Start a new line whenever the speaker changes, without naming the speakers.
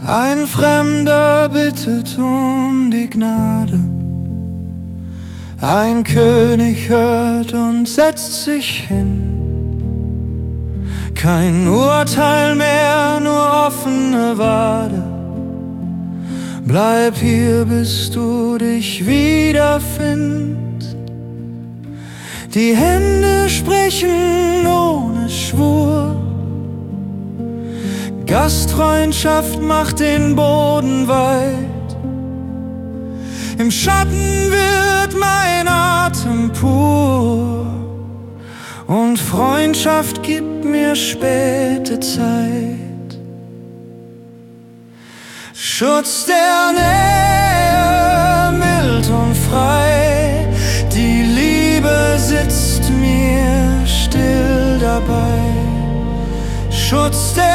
Ein Fremder bittet um die Gnade, ein König hört und setzt sich hin. Kein Urteil mehr, nur offene Wade. Bleib hier, bis du dich wiederfindest. Die Hände sprechen ohne Schwur. Gastfreundschaft macht den Boden weit. Im Schatten wird mein Atem pur. Und Freundschaft gibt mir späte Zeit. Schutz der Nähe, mild und frei. Die Liebe sitzt mir still dabei. Schutz der